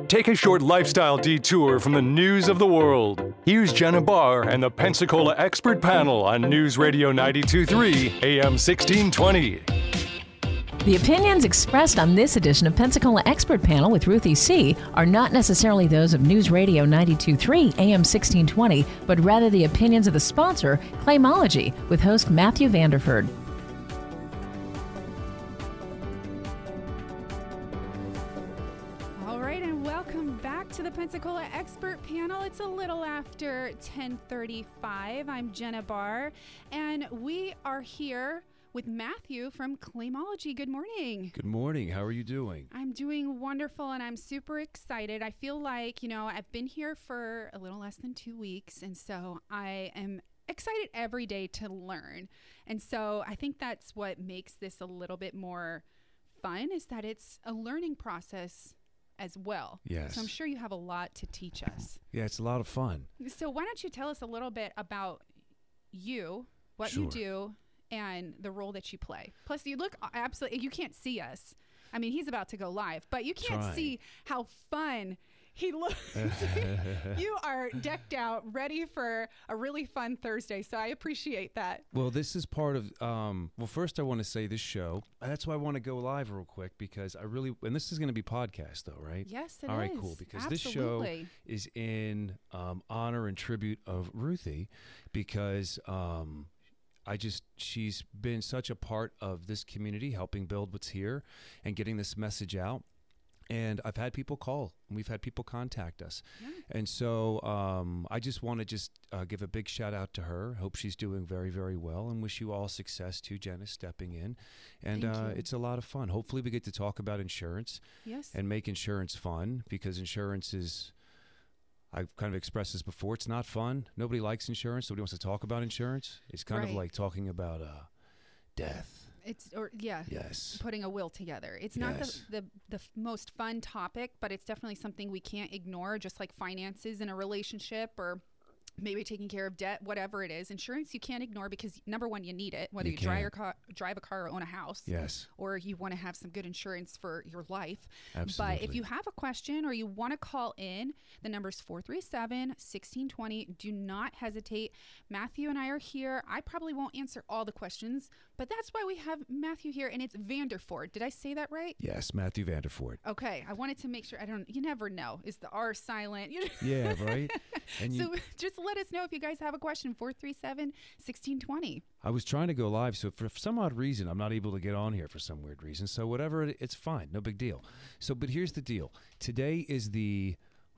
Take a short lifestyle detour from the news of the world. Here's Jenna Barr and the Pensacola Expert Panel on News Radio 92.3 AM 1620. The opinions expressed on this edition of Pensacola Expert Panel with Ruthie C. are not necessarily those of News Radio 92.3 AM 1620, but rather the opinions of the sponsor, Claimology, with host Matthew Vanderford. All right, and welcome back to the Pensacola Expert Panel. It's a little after 10:35. I'm Jenna Barr, and we are here with Matthew from Claimology. Good morning. Good morning. How are you doing? I'm doing wonderful, and I'm super excited. I feel like, I've been here for a little less than 2 weeks, and so I am excited every day to learn. And so I think that's what makes this a little bit more fun, is that it's a learning process as well. Yes. So I'm sure you have a lot to teach us. Yeah, it's a lot of fun. So why don't you tell us a little bit about you, what you do, and the role that you play. Plus, you look absolutely, you can't see us. I mean, he's about to go live, but you can't see how fun he looks. You are decked out, ready for a really fun Thursday, so I appreciate that. Well, this is part of, first I want to say this show, that's why I want to go live real quick, because and this is going to be podcast though, right? Yes, it is. All right, cool, because Absolutely. This show is in honor and tribute of Ruthie, because she's been such a part of this community, helping build what's here and getting this message out. And I've had people call, and we've had people contact us. Yeah. And so I just want to give a big shout out to her. Hope she's doing very, very well, and wish you all success too, Jenna, stepping in. And it's a lot of fun. Hopefully we get to talk about insurance. Yes. And make insurance fun, because insurance is, I've kind of expressed this before, it's not fun. Nobody likes insurance. Nobody wants to talk about insurance. It's kind of like talking about death. Yes. Putting a will together. It's not the most fun topic, but it's definitely something we can't ignore, just like finances in a relationship, or maybe taking care of debt, whatever it is. Insurance you can't ignore, because number one, you need it, whether you drive a car or own a house. Yes. Or you want to have some good insurance for your life. Absolutely. But if you have a question or you want to call in, the number's 437-1620. Do not hesitate. Matthew and I are here. I probably won't answer all the questions, but that's why we have Matthew here, and it's Vanderford. Did I say that right? Yes, Matthew Vanderford. Okay. I wanted to make sure. You never know. Is the R silent? Yeah, right? And so just let us know if you guys have a question. 437-1620. I was trying to go live, so for some odd reason, I'm not able to get on here for some weird reason. So whatever, it's fine. No big deal. So, but here's the deal. Today is the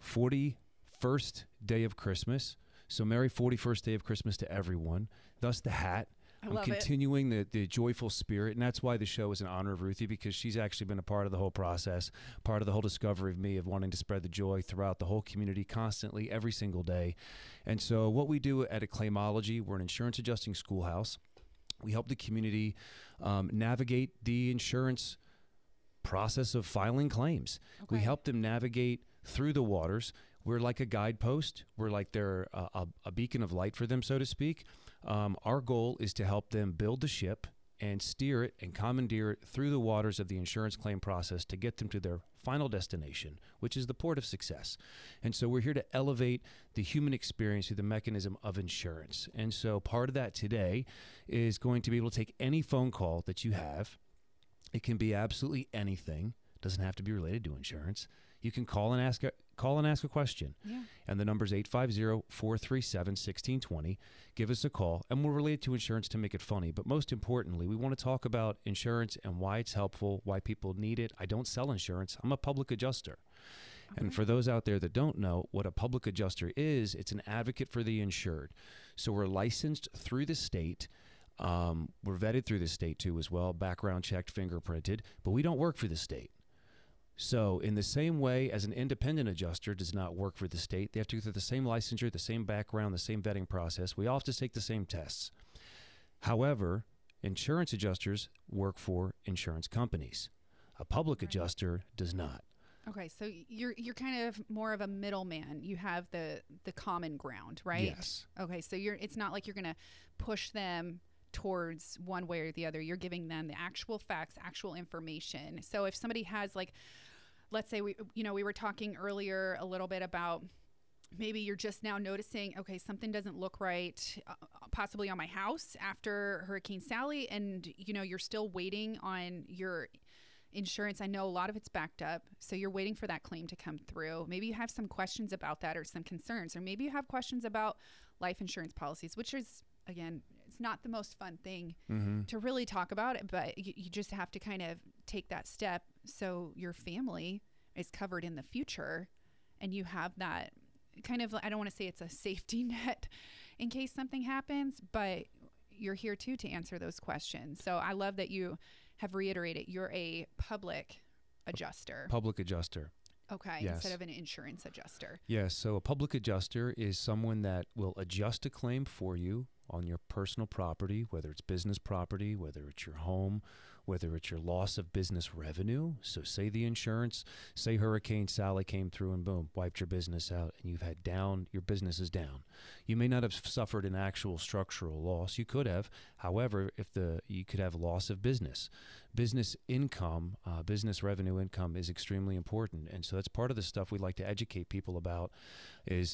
41st day of Christmas. So Merry 41st day of Christmas to everyone. Thus the hat. I'm continuing the joyful spirit, and that's why the show is in honor of Ruthie, because she's actually been a part of the whole process, part of the whole discovery of me, of wanting to spread the joy throughout the whole community constantly, every single day. And so what we do at Claimology, we're an insurance adjusting schoolhouse. We help the community navigate the insurance process of filing claims. Okay. We help them navigate through the waters. We're like a guidepost. We're like they're a beacon of light for them, so to speak. Our goal is to help them build the ship and steer it and commandeer it through the waters of the insurance claim process to get them to their final destination, which is the port of success. And so we're here to elevate the human experience through the mechanism of insurance. And so part of that today is going to be able to take any phone call that you have. It can be absolutely anything. It doesn't have to be related to insurance. You can call and ask a question. Yeah. And the number is 850-437-1620. Give us a call, and we'll relate to insurance to make it funny. But most importantly, we want to talk about insurance and why it's helpful, why people need it. I don't sell insurance. I'm a public adjuster. Okay. And for those out there that don't know what a public adjuster is, it's an advocate for the insured. So we're licensed through the state. We're vetted through the state too as well, background checked, fingerprinted, but we don't work for the state. So in the same way as an independent adjuster does not work for the state, they have to go through the same licensure, the same background, the same vetting process. We all have to take the same tests. However, insurance adjusters work for insurance companies. A public adjuster does not. Okay, so you're kind of more of a middleman. You have the common ground, right? Yes. Okay, so it's not like you're going to push them towards one way or the other. You're giving them the actual facts, actual information. So if somebody has like let's say we were talking earlier a little bit about maybe you're just now noticing, okay, something doesn't look right, possibly on my house after Hurricane Sally, and you're still waiting on your insurance. I know a lot of it's backed up, so you're waiting for that claim to come through. Maybe you have some questions about that or some concerns, or maybe you have questions about life insurance policies, which is, again, it's not the most fun thing to really talk about it, but you just have to kind of take that step so your family is covered in the future, and you have that kind of, I don't want to say it's a safety net in case something happens, but you're here too to answer those questions. So I love that you have reiterated you're a public adjuster. Public adjuster. Okay, yes. Instead of an insurance adjuster. Yes, so a public adjuster is someone that will adjust a claim for you on your personal property, whether it's business property, whether it's your home, whether it's your loss of business revenue. So say the insurance, say Hurricane Sally came through and boom, wiped your business out, and you've had down, your business is down. You may not have suffered an actual structural loss. You could have. However, you could have loss of business. Business income, business revenue income is extremely important. And so that's part of the stuff we like to educate people about is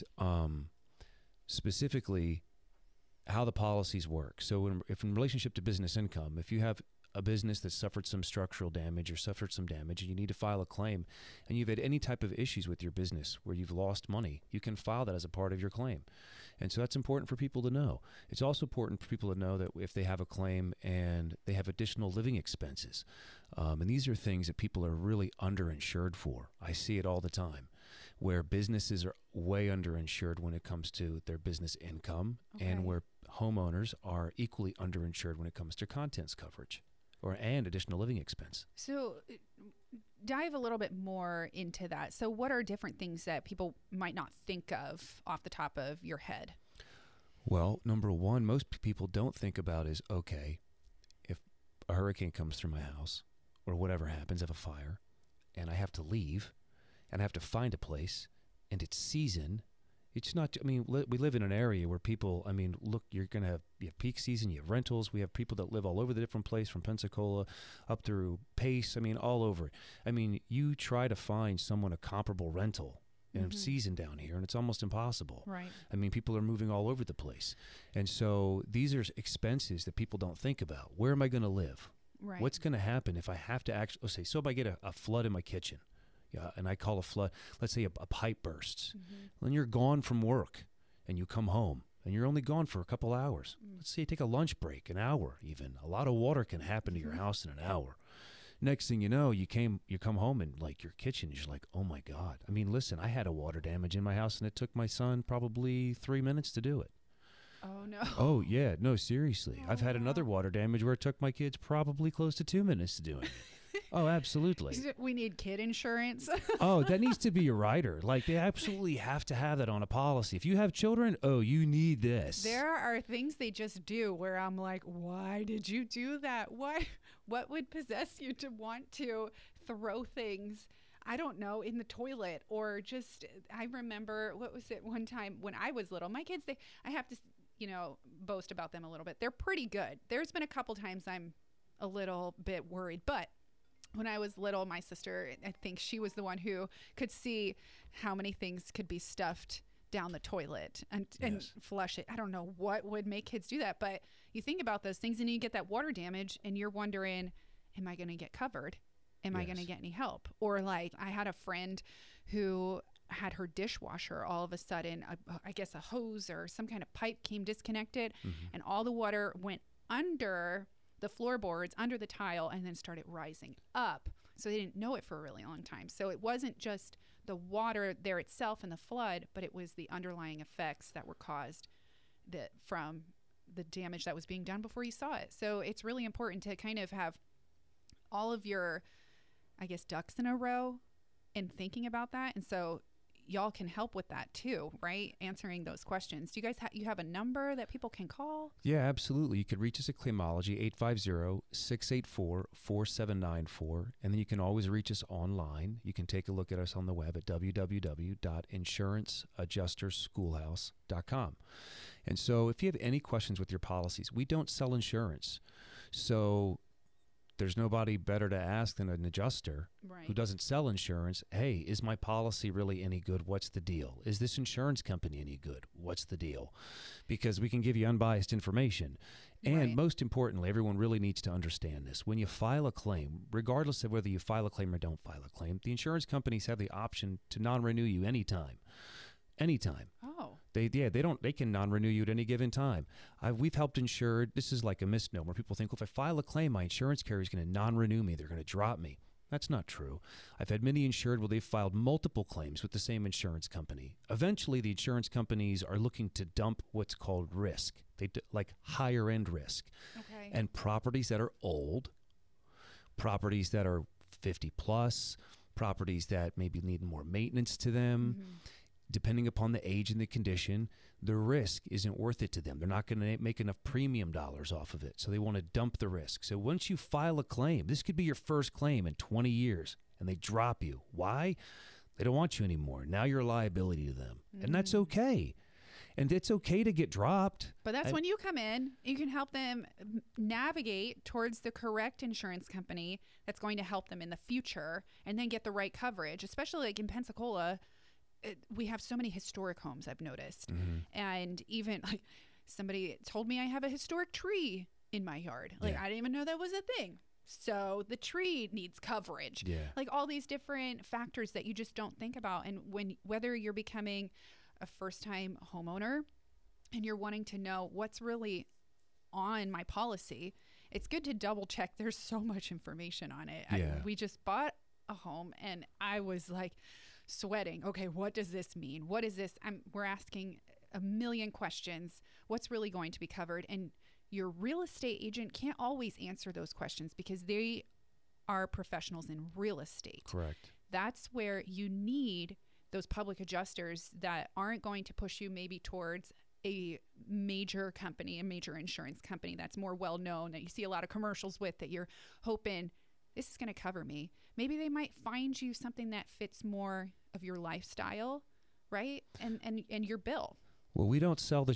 specifically how the policies work. So if in relationship to business income, if you have a business that suffered some structural damage or suffered some damage and you need to file a claim and you've had any type of issues with your business where you've lost money, you can file that as a part of your claim. And so that's important for people to know. It's also important for people to know that if they have a claim and they have additional living expenses, and these are things that people are really underinsured for. I see it all the time, where businesses are way underinsured when it comes to their business income, and where homeowners are equally underinsured when it comes to contents coverage and additional living expense. So dive a little bit more into that. So what are different things that people might not think of off the top of your head? Well, number one, most people don't think about is, okay, if a hurricane comes through my house or whatever happens, I have a fire, and I have to leave, and I have to find a place, and it's season. It's not, I mean, we live in an area where people, I mean, look, you have peak season, you have rentals. We have people that live all over the different place, from Pensacola up through Pace, I mean, all over. I mean, you try to find someone a comparable rental in season down here, and it's almost impossible. Right. I mean, people are moving all over the place. And so these are expenses that people don't think about. Where am I going to live? Right. What's going to happen if I have to actually, so if I get a flood in my kitchen, and I call a flood, let's say a pipe bursts, then you're gone from work and you come home and you're only gone for a couple hours. Let's say you take a lunch break, an hour even. A lot of water can happen to your house in an hour. Next thing you know, you come home and like your kitchen, you're like, oh my God. I mean, listen, I had a water damage in my house and it took my son probably 3 minutes to do it. Oh no. Oh yeah, no, seriously. I've had another water damage where it took my kids probably close to 2 minutes to do it. Oh, absolutely. We need kid insurance. Oh, that needs to be a rider. Like, they absolutely have to have that on a policy. If you have children, oh, you need this. There are things they just do where I'm like, why did you do that? What would possess you to want to throw things, I don't know, in the toilet? Or just, I remember, what was it, one time when I was little, my kids, I have to, boast about them a little bit. They're pretty good. There's been a couple times I'm a little bit worried, but when I was little, my sister, I think she was the one who could see how many things could be stuffed down the toilet and flush it. I don't know what would make kids do that, but you think about those things and you get that water damage and you're wondering, am I going to get covered? Am I going to get any help? Or like, I had a friend who had her dishwasher all of a sudden, I guess a hose or some kind of pipe came disconnected and all the water went under the floorboards, under the tile, and then started rising up. So they didn't know it for a really long time. So it wasn't just the water there itself and the flood, but it was the underlying effects that were caused from the damage that was being done before you saw it. So it's really important to kind of have all of your, I guess, ducks in a row in thinking about that. And so y'all can help with that too, right? Answering those questions. Do you guys you have a number that people can call? Yeah, absolutely. You can reach us at Claimology, 850-684-4794. And then you can always reach us online. You can take a look at us on the web at www.insuranceadjusterschoolhouse.com. And so if you have any questions with your policies, we don't sell insurance. So there's nobody better to ask than an adjuster Right. who doesn't sell insurance. Hey, is my policy really any good? What's the deal? Is this insurance company any good? What's the deal? Because we can give you unbiased information. And Right. most importantly, everyone really needs to understand this. When you file a claim, regardless of whether you file a claim or don't file a claim, the insurance companies have the option to non-renew you anytime. Anytime. Oh. They can non-renew you at any given time. We've helped insured. This is like a misnomer. People think, well, if I file a claim, my insurance carrier is going to non-renew me. They're going to drop me. That's not true. I've had many insured where they've filed multiple claims with the same insurance company. Eventually, the insurance companies are looking to dump what's called risk. Like higher end risk. Okay. And properties that are old, properties that are 50 plus, properties that maybe need more maintenance to them. Mm-hmm. Depending upon the age and the condition, the risk isn't worth it to them. They're not going to make enough premium dollars off of it, so they want to dump the risk. So once you file a claim, this could be your first claim in 20 years, and they drop you. Why? They don't want you anymore. Now you're a liability to them, and that's okay. And it's okay to get dropped. But that's when you come in, you can help them navigate towards the correct insurance company that's going to help them in the future and then get the right coverage, especially like in Pensacola. We have so many historic homes, I've noticed. Mm-hmm. And even like somebody told me I have a historic tree in my yard. Like Yeah. I didn't even know that was a thing. So the tree needs coverage. Yeah. Like all these different factors that you just don't think about. And whether you're becoming a first-time homeowner and you're wanting to know what's really on my policy, it's good to double check. There's so much information on it. Yeah. We just bought a home and I was like sweating. Okay, what does this mean? What is this? We're asking a million questions. What's really going to be covered? And your real estate agent can't always answer those questions because they are professionals in real estate. Correct. That's where you need those public adjusters that aren't going to push you maybe towards a major company, a major insurance company that's more well known, that you see a lot of commercials with, that you're hoping this is going to cover me. Maybe they might find you something that fits more of your lifestyle, right? And your bill. Well, we don't sell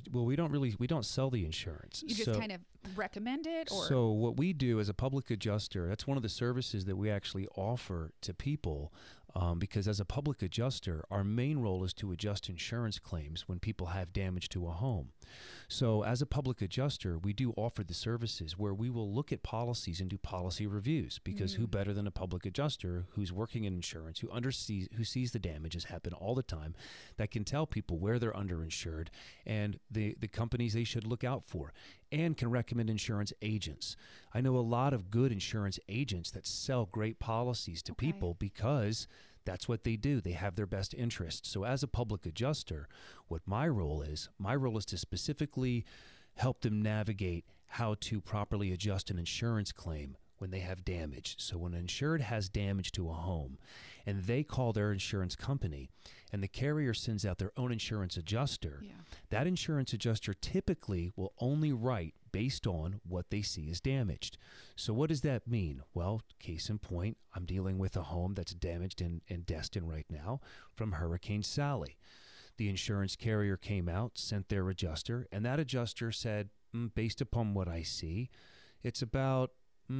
the insurance. You just kind of recommend it, or so what we do as a public adjuster, that's one of the services that we actually offer to people. Because as a public adjuster, our main role is to adjust insurance claims when people have damage to a home. So as a public adjuster, we do offer the services where we will look at policies and do policy reviews, because who better than a public adjuster who's working in insurance, who sees the damages happen all the time, that can tell people where they're underinsured and the companies they should look out for, and can recommend insurance agents. I know a lot of good insurance agents that sell great policies to people because that's what they do. They have their best interests. So as a public adjuster, what my role is to specifically help them navigate how to properly adjust an insurance claim when they have damage. So when an insured has damage to a home and they call their insurance company and the carrier sends out their own insurance adjuster, that insurance adjuster typically will only write based on what they see as damaged. So what does that mean? Well, case in point, I'm dealing with a home that's damaged in Destin right now from Hurricane Sally. The insurance carrier came out, sent their adjuster, and that adjuster said, based upon what I see, it's about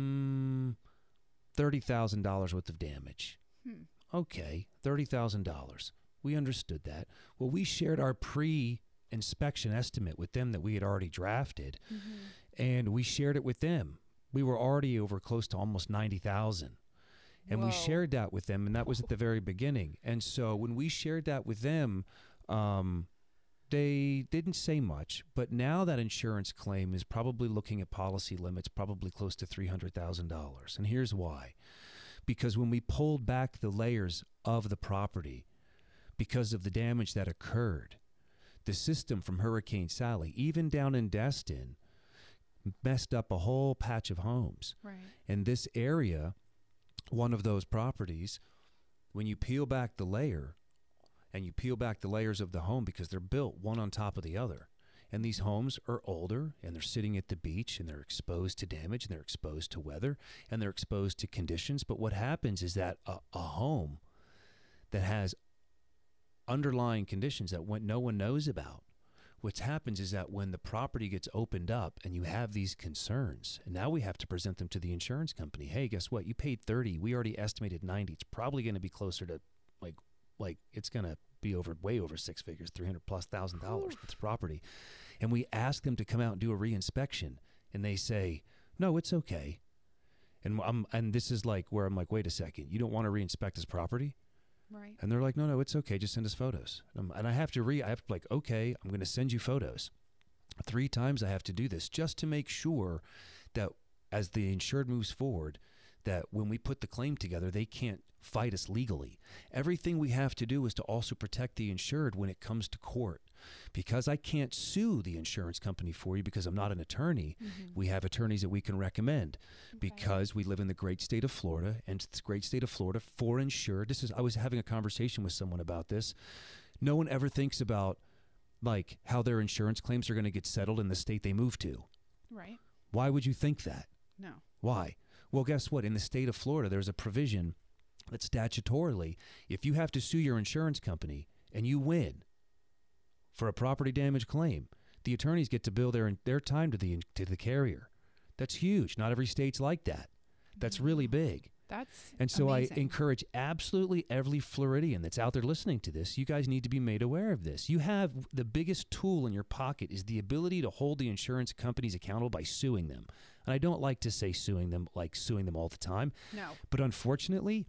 $30,000 worth of damage. Okay, $30,000. We understood that. Well, we shared our pre-inspection estimate with them that we had already drafted, and we shared it with them. We were already over close to almost $90,000. And we shared that with them, and that was at the very beginning. And so when we shared that with them, they didn't say much, but now that insurance claim is probably looking at policy limits probably close to $300,000. And here's why. Because when we pulled back the layers of the property because of the damage that occurred, the system from Hurricane Sally, even down in Destin, messed up a whole patch of homes. Right. And this area, one of those properties, when you peel back the layer, and you peel back the layers of the home because they're built one on top of the other. And these homes are older, and they're sitting at the beach, and they're exposed to damage, and they're exposed to weather, and they're exposed to conditions. But what happens is that a home that has underlying conditions that no one knows about, what happens is that when the property gets opened up and you have these concerns, and now we have to present them to the insurance company. Hey, guess what? You paid 30. We already estimated 90. It's probably going to be closer to like it's going to be way over six figures, $300,000+ for this property. And we ask them to come out and do a reinspection, and they say, no, it's okay. And this is like where I'm like, wait a second, you don't want to reinspect this property? Right. And they're like, no, it's okay. Just send us photos. And I have to like, okay, I'm going to send you photos. 3 times I have to do this just to make sure that as the insured moves forward, that when we put the claim together, they can't fight us legally. Everything we have to do is to also protect the insured when it comes to court. Because I can't sue the insurance company for you because I'm not an attorney, we have attorneys that we can recommend because we live in the great state of Florida, and it's the great state of Florida for insured. I was having a conversation with someone about this. No one ever thinks about like how their insurance claims are going to get settled in the state they move to. Right. Why would you think that? No. Why? Well, guess what? In the state of Florida, there's a provision that statutorily, if you have to sue your insurance company and you win for a property damage claim, the attorneys get to bill their time to the carrier. That's huge. Not every state's like that. That's really big. That's And so amazing. I encourage absolutely every Floridian that's out there listening to this, you guys need to be made aware of this. You have the biggest tool in your pocket is the ability to hold the insurance companies accountable by suing them. And I don't like to say suing them like suing them all the time. No. But unfortunately,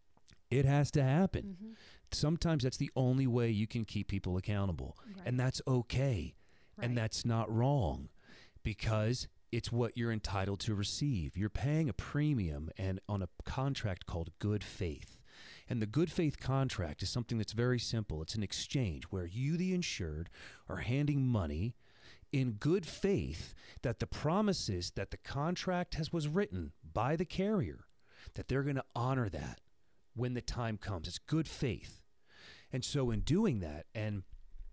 it has to happen. Sometimes that's the only way you can keep people accountable. Right. And that's okay. Right. And that's not wrong because it's what you're entitled to receive. You're paying a premium and on a contract called good faith. And the good faith contract is something that's very simple. It's an exchange where you, the insured, are handing money in good faith that the promises that the contract was written by the carrier, that they're going to honor that when the time comes. It's good faith. And so in doing that, and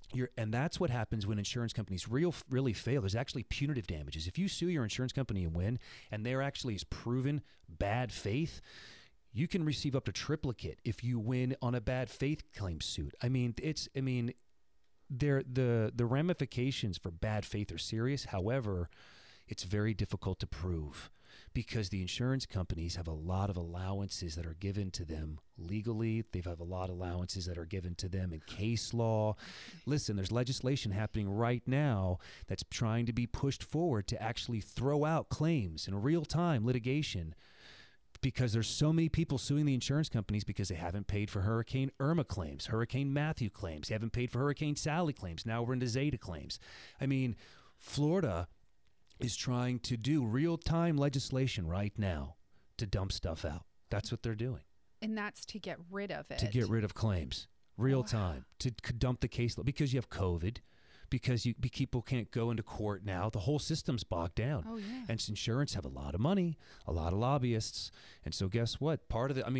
that's what happens when insurance companies really fail. There's actually punitive damages. If you sue your insurance company and win, and there actually is proven bad faith, you can receive up to triplicate if you win on a bad faith claim suit. The ramifications for bad faith are serious. However, it's very difficult to prove because the insurance companies have a lot of allowances that are given to them legally. They have a lot of allowances that are given to them in case law. Listen, there's legislation happening right now that's trying to be pushed forward to actually throw out claims in real-time litigation because there's so many people suing the insurance companies because they haven't paid for Hurricane Irma claims, Hurricane Matthew claims. They haven't paid for Hurricane Sally claims. Now we're into Zeta claims. I mean, Florida is trying to do real-time legislation right now to dump stuff out. That's what they're doing. And that's to get rid of it. To get rid of claims. Real time. To dump the case because you have COVID, because people can't go into court now. The whole system's bogged down. Oh, yeah. And insurance have a lot of money, a lot of lobbyists. And so guess what? Part of it,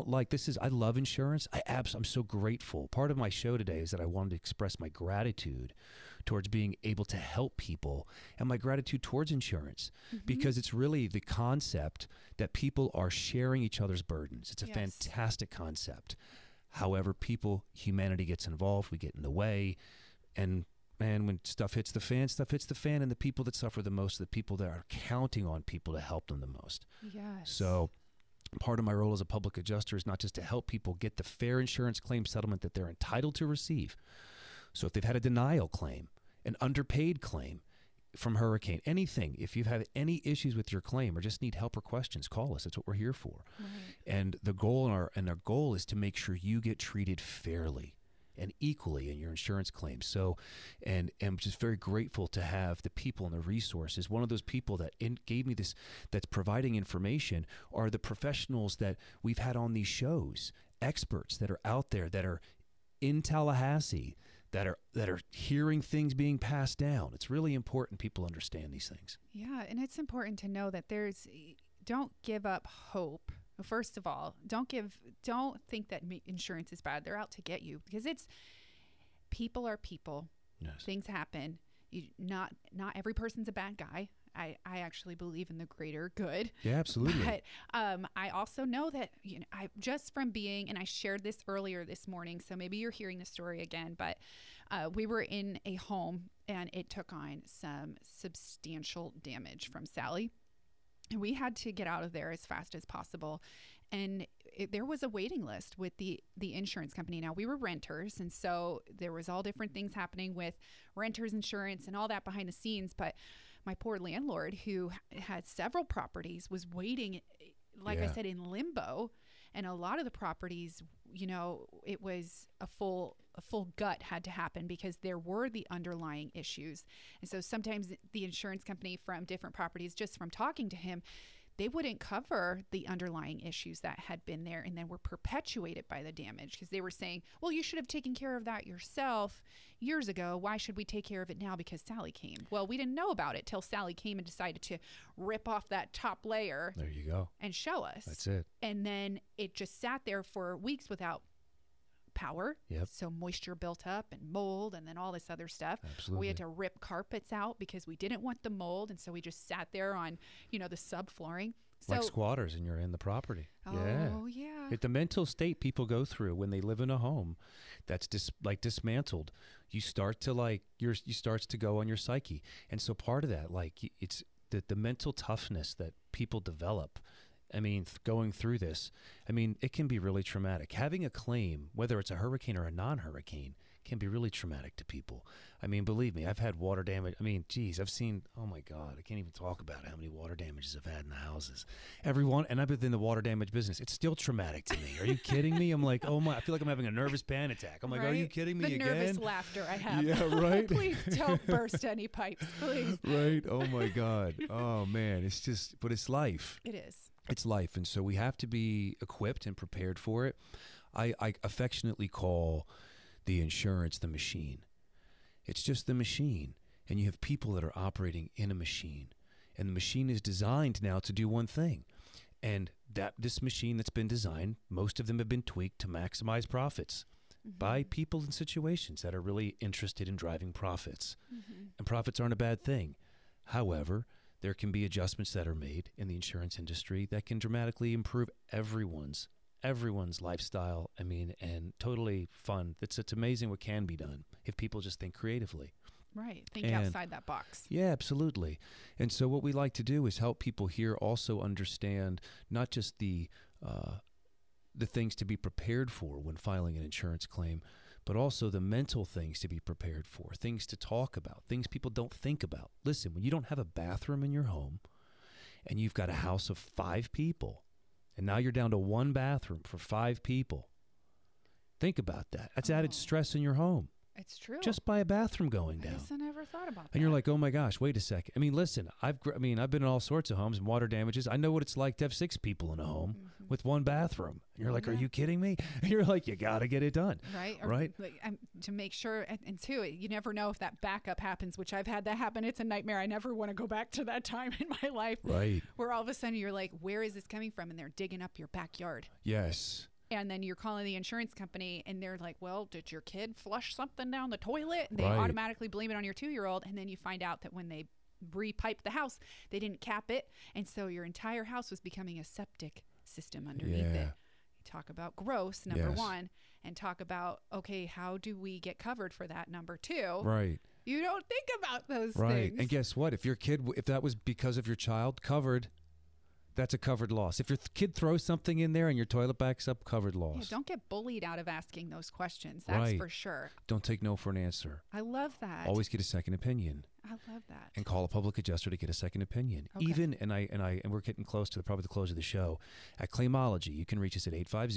I love insurance. I'm so grateful. Part of my show today is that I wanted to express my gratitude towards being able to help people and my gratitude towards insurance because it's really the concept that people are sharing each other's burdens. It's a fantastic concept. However, humanity gets involved, we get in the way, and man, when stuff hits the fan, and the people that suffer the most are the people that are counting on people to help them the most. Yes. So part of my role as a public adjuster is not just to help people get the fair insurance claim settlement that they're entitled to receive. So if they've had a denial claim, an underpaid claim from hurricane, anything, if you've had any issues with your claim or just need help or questions, call us. That's what we're here for. Right. And the goal our goal is to make sure you get treated fairly and equally in your insurance claims. So, and I'm just very grateful to have the people and the resources. One of those people that gave me this, that's providing information, are the professionals that we've had on these shows, experts that are out there that are in Tallahassee, that are hearing things being passed down. It's really important people understand these things. Yeah, and it's important to know that don't give up hope. First of all, don't think that insurance is bad. They're out to get you because people are people. Yes. Things happen. Not every person's a bad guy. I actually believe in the greater good. Yeah, absolutely. But I also know that, I just from being, and I shared this earlier this morning, so maybe you're hearing the story again, but we were in a home and it took on some substantial damage from Sally. And we had to get out of there as fast as possible. And there was a waiting list with the insurance company. Now, we were renters, and so there was all different things happening with renters insurance and all that behind the scenes. But my poor landlord, who had several properties, was waiting, like I said, in limbo. And a lot of the properties, it was a full gut had to happen because there were the underlying issues. And so sometimes the insurance company from different properties, just from talking to him, they wouldn't cover the underlying issues that had been there and then were perpetuated by the damage, because they were saying, well, you should have taken care of that yourself years ago. Why should we take care of it now because Sally came? Well, we didn't know about it till Sally came and decided to rip off that top layer. There you go. And show us. That's it. And then it just sat there for weeks without power. Yep. So moisture built up and mold and then all this other stuff. Absolutely. We had to rip carpets out because we didn't want the mold. And so we just sat there on, the subflooring. So, like squatters, and you're in the property. Oh, yeah. The mental state people go through when they live in a home that's dismantled, you start to you starts to go on your psyche. And so part of that, it's the mental toughness that people develop. I mean, going through this, it can be really traumatic. Having a claim, whether it's a hurricane or a non-hurricane, can be really traumatic to people. Believe me, I've had water damage. I've seen, oh my God, I can't even talk about how many water damages I've had in the houses. Everyone, and I've been in the water damage business. It's still traumatic to me. Are you kidding me? I'm like, oh my, I feel like I'm having a nervous panic attack. I'm like, right? Are you kidding me again? The nervous laughter I have. Yeah, right? Please don't burst any pipes, please. Right? Oh my God. Oh man, but it's life. It is. It's life. And so we have to be equipped and prepared for it. I affectionately call the insurance the machine. It's just the machine. And you have people that are operating in a machine. And the machine is designed now to do one thing. And this machine that's been designed, most of them have been tweaked to maximize profits by people in situations that are really interested in driving profits. And profits aren't a bad thing. However, there can be adjustments that are made in the insurance industry that can dramatically improve everyone's lifestyle. And totally fun. It's amazing what can be done if people just think creatively. Right. Think outside that box. Yeah, absolutely. And so what we like to do is help people here also understand not just the things to be prepared for when filing an insurance claim, but also the mental things to be prepared for, things to talk about, things people don't think about. Listen, when you don't have a bathroom in your home and you've got a house of 5 people and now you're down to 1 bathroom for 5 people, think about that. That's added stress in your home. It's true. Just by a bathroom going down. I never thought about that. And you're like, oh my gosh, wait a second. Listen, I've been in all sorts of homes and water damages. I know what it's like to have 6 people in a home with 1 bathroom. And you're like, are you kidding me? And you're like, you got to get it done. Right. Right. To make sure. And two, you never know if that backup happens, which I've had that happen. It's a nightmare. I never want to go back to that time in my life. Right. Where all of a sudden you're like, where is this coming from? And they're digging up your backyard. Yes. And then you're calling the insurance company and they're like, well, did your kid flush something down the toilet? And they automatically blame it on your 2-year-old. And then you find out that when they re-piped the house, they didn't cap it. And so your entire house was becoming a septic system underneath it. You talk about gross, number 1, and talk about, okay, how do we get covered for that, number 2? Right. You don't think about those right. things. And guess what? If that was because of your child, covered. That's a covered loss. If your kid throws something in there and your toilet backs up, covered loss. Yeah, don't get bullied out of asking those questions. That's for sure. Don't take no for an answer. I love that. Always get a second opinion. I love that. And call a public adjuster to get a second opinion. Okay. Even and we're getting close to probably the close of the show. At Claimology, you can reach us at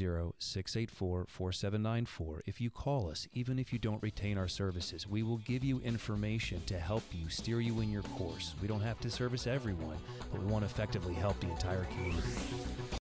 850-684-4794. If you call us, even if you don't retain our services, we will give you information to help you steer you in your course. We don't have to service everyone, but we want to effectively help the entire community.